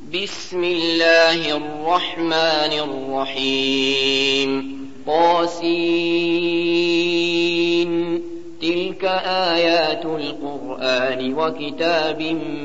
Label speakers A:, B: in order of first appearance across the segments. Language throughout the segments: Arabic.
A: بسم الله الرحمن الرحيم طاسين تلك آيات القرآن وكتاب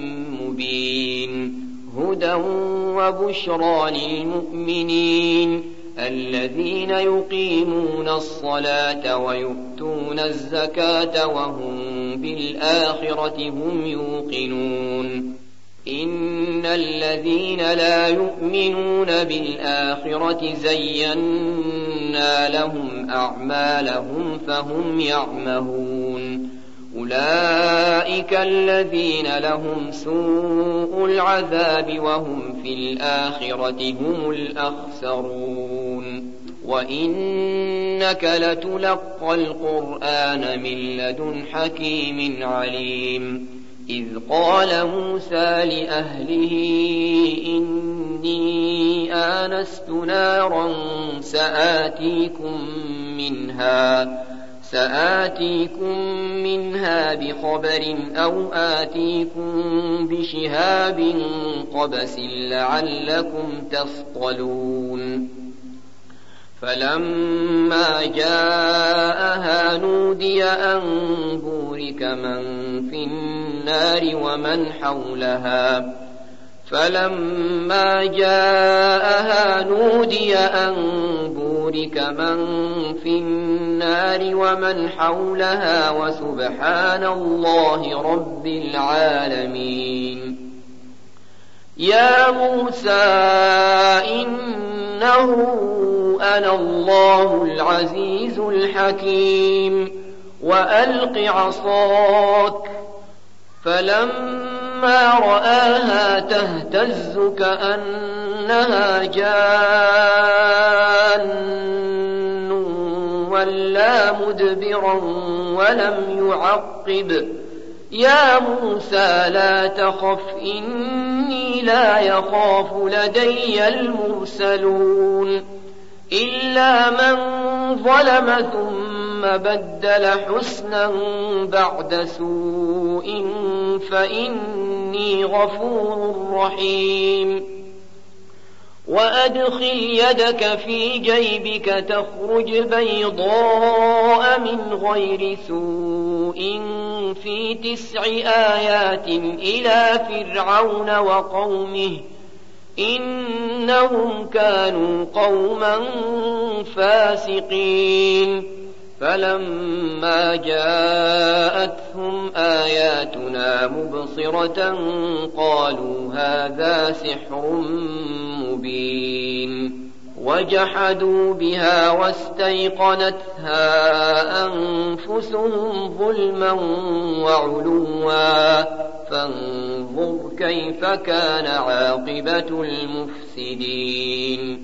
A: مبين هدى وبشرى للمؤمنين الذين يقيمون الصلاة ويؤتون الزكاة وهم بالآخرة هم يوقنون إن الذين لا يؤمنون بالآخرة زينا لهم أعمالهم فهم يعمهون أولئك الذين لهم سوء العذاب وهم في الآخرة هم الأخسرون وإنك لتلقى القرآن من لدن حكيم عليم إذ قال موسى لأهله إني آنست نارا سآتيكم منها بخبر أو آتيكم بشهاب قبس لعلكم تصطلون فلما جاءها نودي أن بورك من في النار ومن حولها وسبحان الله رب العالمين يا موسى إنه أنا الله العزيز الحكيم وألق عصاك فلما رآها تهتز كأنها جان ولا مدبرا ولم يعقب يا موسى لا تخف إني لا يخاف لدي المرسلون إلا من ظلم ثم بدل حسنا بعد سوء فإني غفور رحيم وأدخل يدك في جيبك تخرج بيضاء من غير سوء في 9 آيات إلى فرعون وقومه إنهم كانوا قوما فاسقين فلما جاءتهم آياتنا مبصرة قالوا هذا سحر مبين وجحدوا بها واستيقنتها أنفسهم ظلما وعلوا فانظر كيف كان عاقبة المفسدين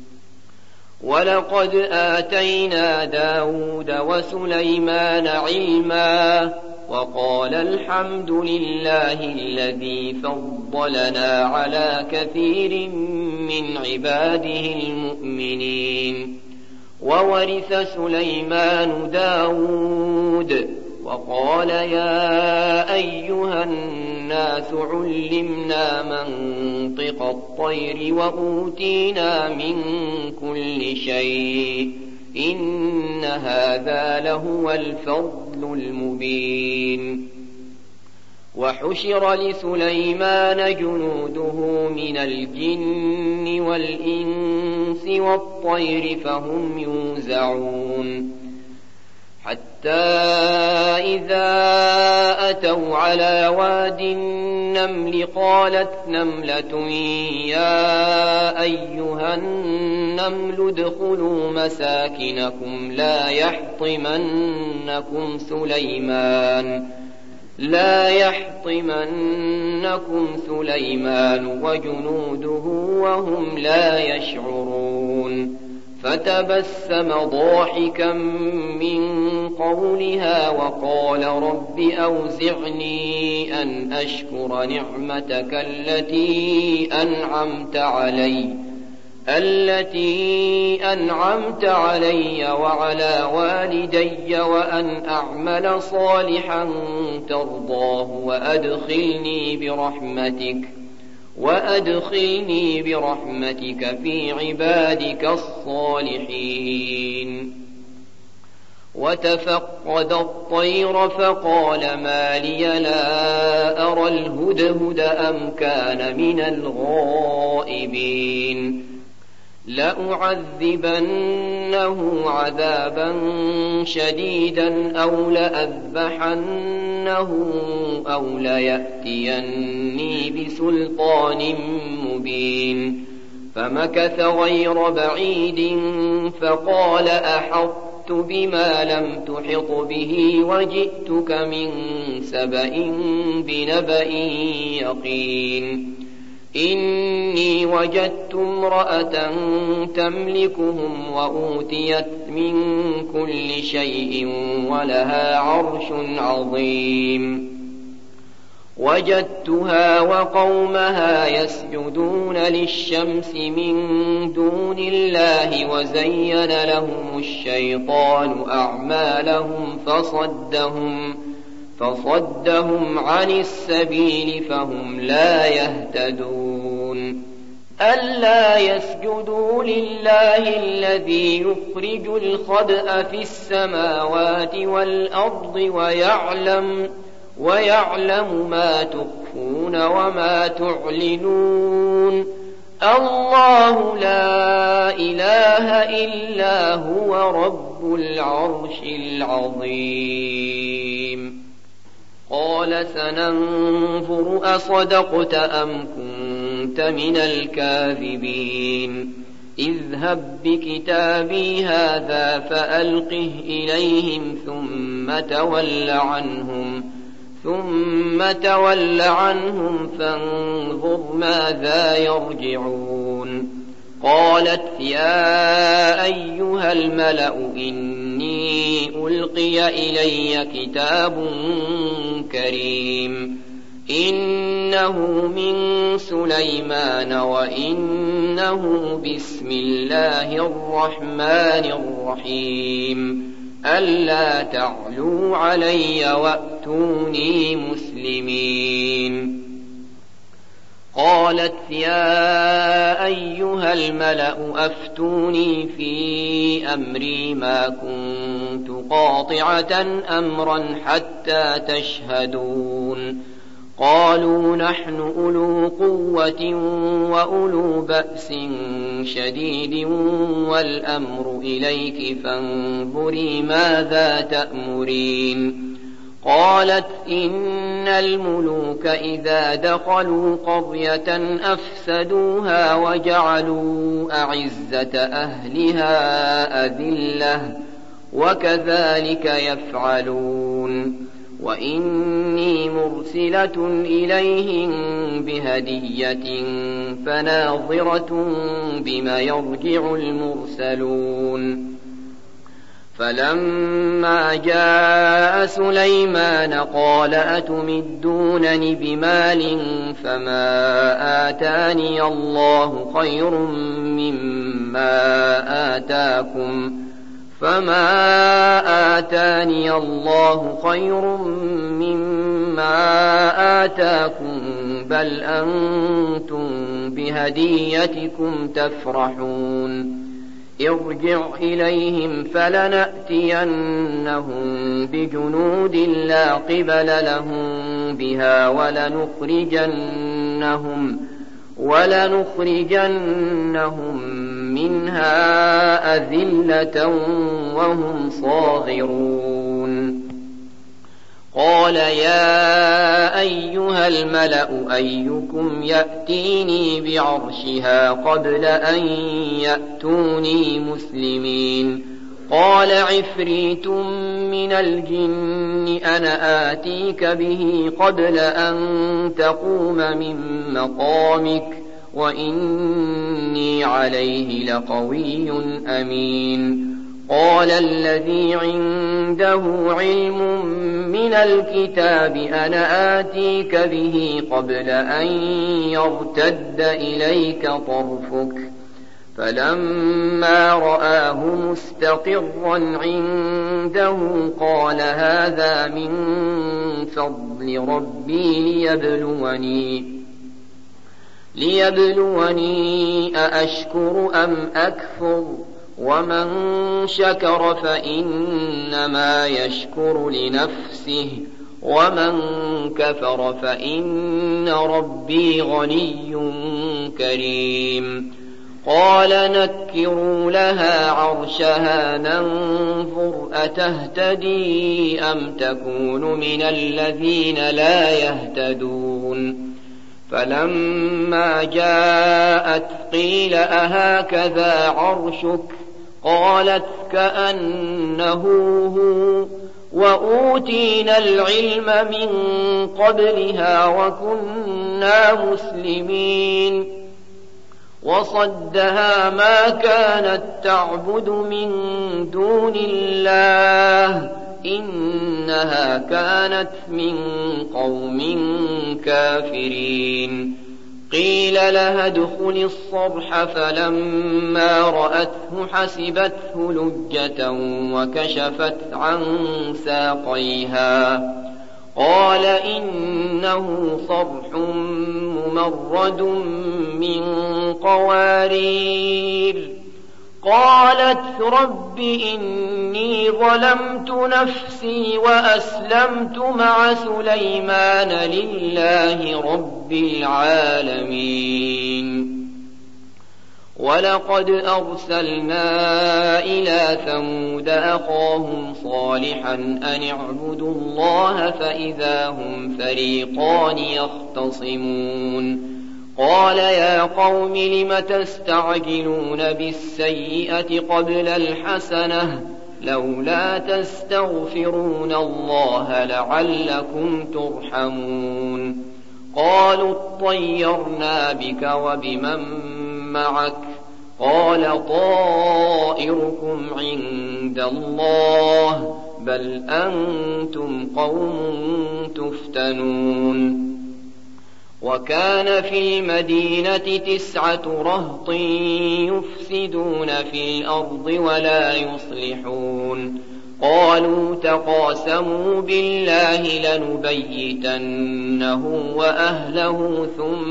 A: ولقد آتينا داود وسليمان علما وقال الحمد لله الذي فضلنا على كثير من عباده المؤمنين وورث سليمان داود وقال يا أيها الناس علمنا منطق الطير وأوتينا من كل شيء إن هذا لهو الفضل المبين وحشر لسليمان جنوده من الجن والإنس والطير فهم يوزعون حتى إذا أتوا على واد النمل قالت نملة يا أيها النمل ادخلوا مساكنكم لا يحطمنكم سليمان وجنوده وهم لا يشعرون فتبسم ضاحكا من قولها وقال رب أوزعني أن أشكر نعمتك التي أنعمت علي وعلى والدي وأن أعمل صالحا ترضاه وأدخلني برحمتك في عبادك الصالحين. وتفقد الطير فقال ما لي لا أرى الهدهد أم كان من الغائبين. لأعذبنه عذابا شديدا أو لأذبحنه أو ليأتيني بسلطان مبين. فمكث غير بعيد فقال أحطت بما لم تحط به وجئتك من سبأ بنبأ يقين. إني وجدت امرأة تملكهم وأوتيت من كل شيء ولها عرش عظيم. وجدتها وقومها يسجدون للشمس من دون الله وزين لهم الشيطان أعمالهم فصدهم عن السبيل فهم لا يهتدون. ألا يسجدوا لله الذي يخرج الخبأ في السماوات والأرض ويعلم ما تخفون وما تعلنون. الله لا إله إلا هو رب العرش العظيم. قال سننظر أصدقت أم كنت من الكاذبين. اذهب بكتابي هذا فألقه إليهم ثم تول عنهم فانظر ماذا يرجعون. قالت يا أيها الملأ إني ألقي إلي كتاب كريم إنه من سليمان وإنه بسم الله الرحمن الرحيم ألا تعلوا علي وأتوني مسلمين. قالت يا أيها الملأ أفتوني في أمري ما كنت قاطعة أمرا حتى تشهدون. قالوا نحن أولو قوة وأولو بأس شديد والأمر إليك فانظري ماذا تأمرين. قالت إن الملوك إذا دخلوا قرية أفسدوها وجعلوا أعزة أهلها أذلة وكذلك يفعلون. وإني مرسلة إليهم بهدية فناظرة بما يرجع المرسلون. فلما جاء سليمان قال أتمدونني بمال فما آتاني الله خير مما آتاكم بل أنتم بهديتكم تفرحون. ارجع إليهم فلنأتينهم بجنود لا قبل لهم بها ولنخرجنهم منها أذلة وهم صاغرون. قال يا أيها الملأ أيكم يأتيني بعرشها قبل أن يأتوني مسلمين. قال عفريت من الجن أنا آتيك به قبل أن تقوم من مقامك وإني عليه لقوي أمين. قال الذي عنده علم من الكتاب أنا آتيك به قبل أن يرتد إليك طرفك. فلما رآه مستقرا عنده قال هذا من ليبلوني أأشكر أم أكفر ومن شكر فإنما يشكر لنفسه ومن كفر فإن ربي غني كريم قال نكروا لها عرشها ننظر أتهتدي أم تكون من الذين لا يهتدون فلما جاءت قيل أهكذا عرشك قالت كأنه هو وأوتينا العلم من قبلها وكنا مسلمين وصدها ما كانت تعبد من دون الله إنها كانت من قوم كافرين قيل لها ادخل الصرح فلما رأته حسبته لجة وكشفت عن ساقيها قال إنه صرح ممرد من قوارير قالت رب إني ظلمت نفسي وأسلمت مع سليمان لله رب العالمين ولقد أرسلنا إلى ثمود أخاهم صالحا أن اعبدوا الله فإذا هم فريقان يختصمون قال يا قوم لم تستعجلون بالسيئة قبل الحسنة لولا تستغفرون الله لعلكم ترحمون قالوا اطيرنا بك وبمن معك قال طائركم عند الله بل أنتم قوم تفتنون وكان في المدينة 9 رهط يفسدون في الأرض ولا يصلحون قالوا تقاسموا بالله لنبيتنه وأهله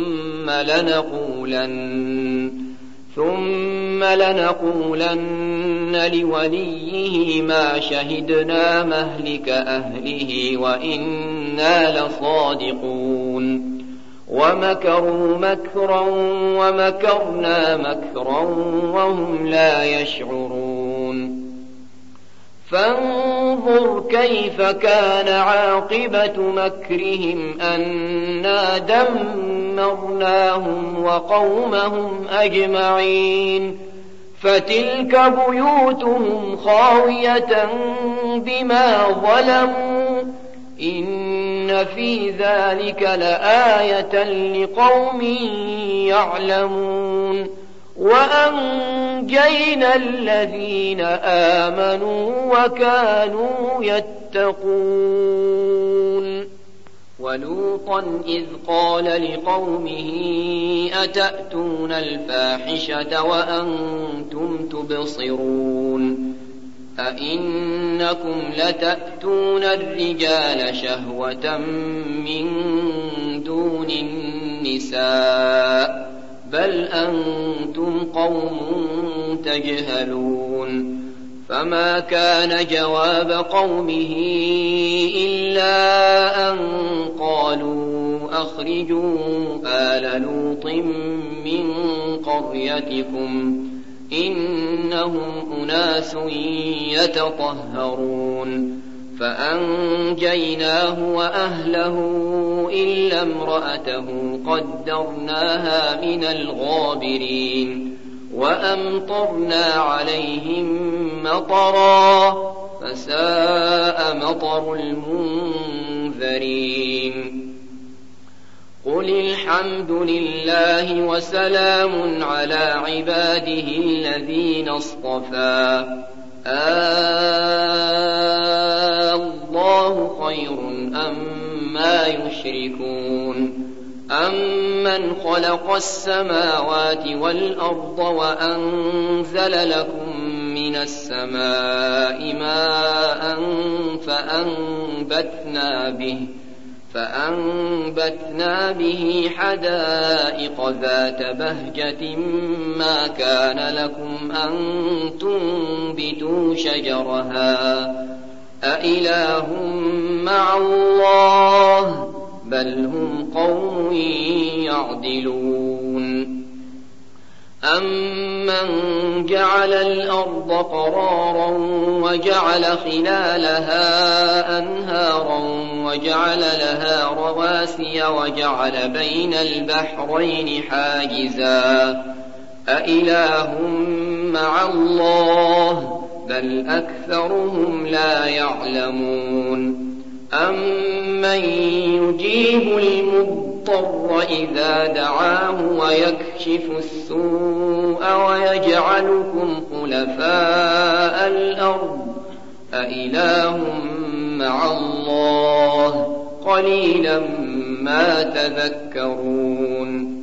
A: ثم لنقولن لوليه ما شهدنا مهلك أهله وإنا لصادقون ومكروا مكرا ومكرنا مكرا وهم لا يشعرون فانظر كيف كان عاقبة مكرهم أنا دمرناهم وقومهم أجمعين فتلك بيوتهم خاوية بما ظلموا إن في ذلك لآية لقوم يعلمون وأنجينا الذين آمنوا وكانوا يتقون ولوطا إذ قال لقومه أتأتون الفاحشة وأنتم تبصرون أئنكم لتأتون الرجال شهوة من دون النساء بل أنتم قوم تجهلون فما كان جواب قومه إلا أن قالوا أخرجوا آل لوط من قريتكم إنهم أناس يتطهرون فأنجيناه وأهله إلا امرأته قدرناها من الغابرين وأمطرنا عليهم مطرا فساء مطر المنذرين قل الحمد لله وسلام على عباده الذين اصطفى الله خير أما يشركون أمن خلق السماوات والأرض وأنزل لكم من السماء ماء فأنبتنا به حدائق ذات بهجة ما كان لكم أن تنبتوا شجرها أإله مع الله بل هم قوم يعدلون أمن جعل الأرض قرارا وجعل خلالها أنهارا وجعل لها رواسي وجعل بين البحرين حاجزا أإله مع الله بل أكثرهم لا يعلمون أمن يجيب المضطر إذا دعاه ويكشف السوء ويجعلكم خلفاء الأرض أإله مع الله قليلا ما تذكرون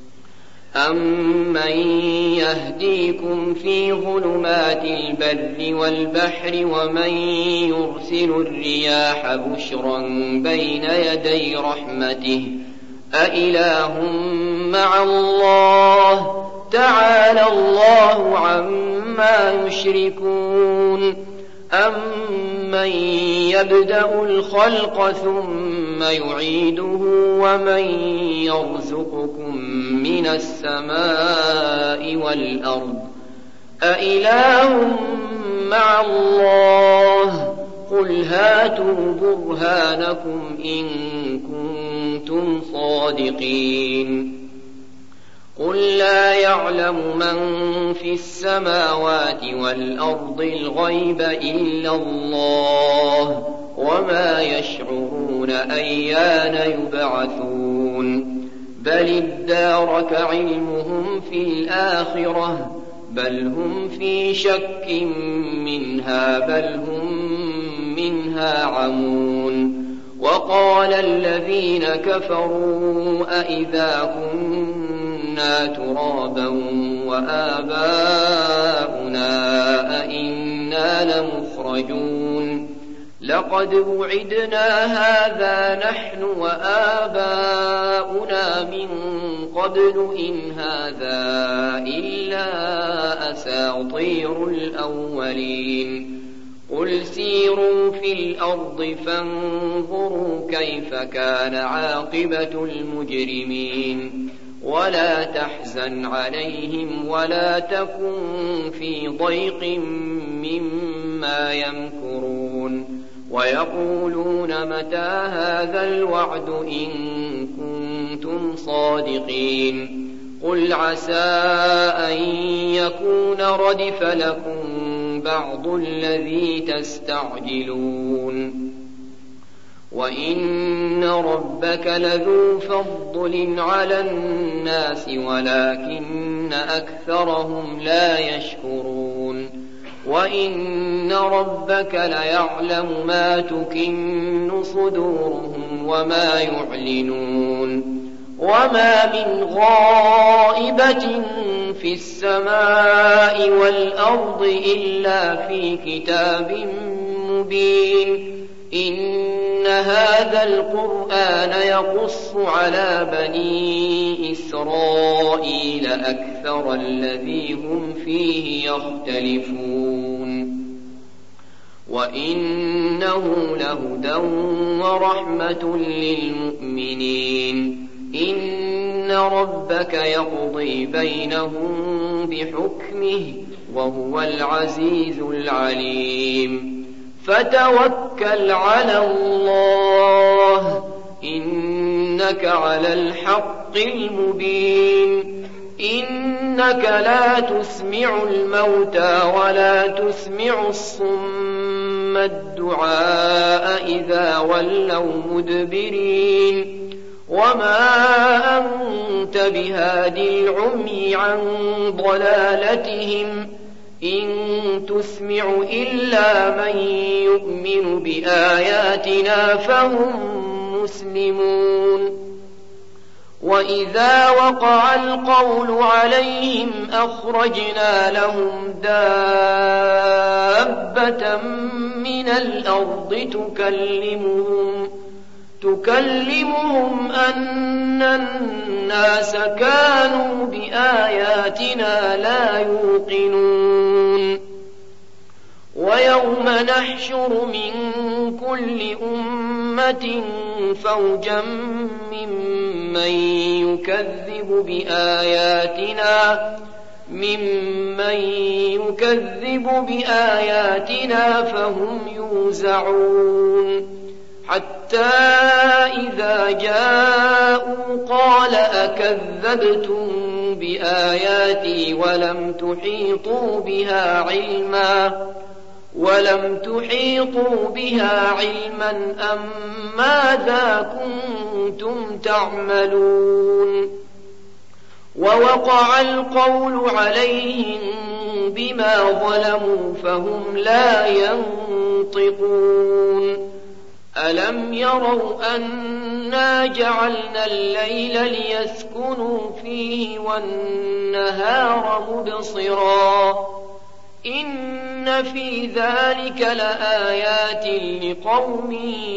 A: أمن يهديكم في ظلمات البر والبحر ومن يرسل الرياح بشرا بين يدي رحمته أإله مع الله تعالى الله عما يشركون أمن يبدأ الخلق ثم يعيده ومن يرزقكم من السماء والأرض أإله مع الله قل هاتوا برهانكم إن كنتم صادقين قل لا يعلم من في السماوات والأرض الغيب إلا الله وما يشعرون أيان يبعثون بل ادارك علمهم في الآخرة بل هم في شك منها بل هم منها عمون وقال الذين كفروا أئذا كنا ترابا وآباؤنا أئنا لمخرجون لقد وعدنا هذا نحن وآباؤنا من قبل إن هذا إلا أساطير الأولين قل سيروا في الأرض فانظروا كيف كان عاقبة المجرمين ولا تحزن عليهم ولا تكن في ضيق مما يمكرون ويقولون متى هذا الوعد إن كنتم صادقين قل عسى أن يكون ردف لكم بعض الذي تستعجلون وإن ربك لذو فضل على الناس ولكن أكثرهم لا يشكرون وإن ربك ليعلم ما تكن صدورهم وما يعلنون وما من غائبة في السماء والأرض إلا في كتاب مبين إن هذا القرآن يقص على بني إسرائيل أكثر الذي هم فيه يختلفون وإنه لهدى ورحمة للمؤمنين إن ربك يقضي بينهم بحكمه وهو العزيز العليم فتوكل على الله إنك على الحق المبين إنك لا تسمع الموتى ولا تسمع الصم الدعاء إذا ولوا مدبرين وما أنت بهادي العمي عن ضلالتهم إن تسمع إلا من يؤمن بآياتنا فهم مسلمون وإذا وقع القول عليهم أخرجنا لهم دابة من الأرض تكلمهم أن الناس كانوا بآياتنا لا يوقنون ويوم نحشر من كل أمة فوجا ممن يكذب بآياتنا فهم يوزعون حتى إذا جاءوا قال أكذبتم بآياتي ولم تحيطوا بها علما أم ماذا كنتم تعملون ووقع القول عليهم بما ظلموا فهم لا ينطقون ألم يروا أنا جعلنا الليل ليسكنوا فيه والنهار مبصرا إن في ذلك لآيات لقوم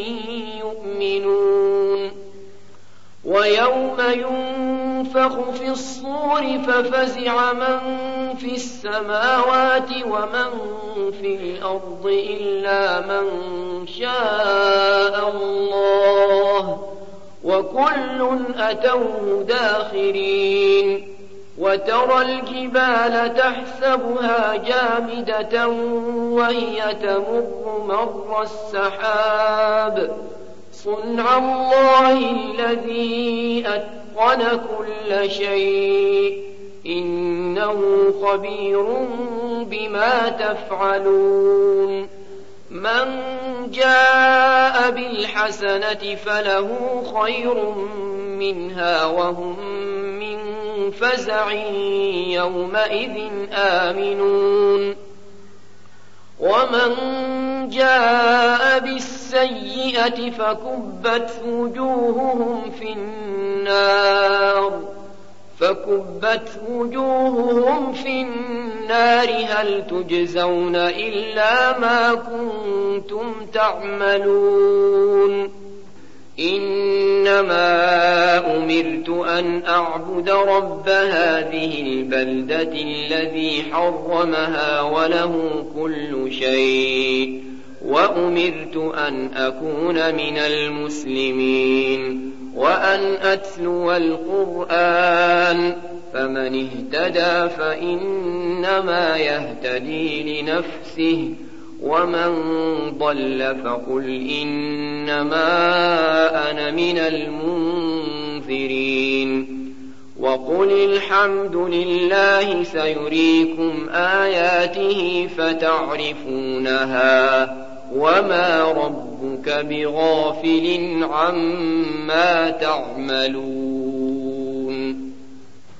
A: يؤمنون ويوم ينفخ في الصور ففزع من في السماوات ومن في الأرض إلا من شاء الله وكل أتوه داخرين وترى الجبال تحسبها جامدة وهي تمر مر السحاب صنع الله الذي أتقن كل شيء إنه خبير بما تفعلون من جاء بالحسنة فله خير منها وهم من فزع يومئذ آمنون ومن جاء بالسيئة فكبت وجوههم في النار هل تجزون إلا ما كنتم تعملون إنما أمرت أن أعبد رب هذه البلدة الذي حرمها وله كل شيء وأمرت أن أكون من المسلمين وأن أتلو القرآن فمن اهتدى فإنما يهتدي لنفسه ومن ضل فقل إنما أنا من المنذرين وقل الحمد لله سيريكم آياته فتعرفونها وما ربك بغافل عما تعملون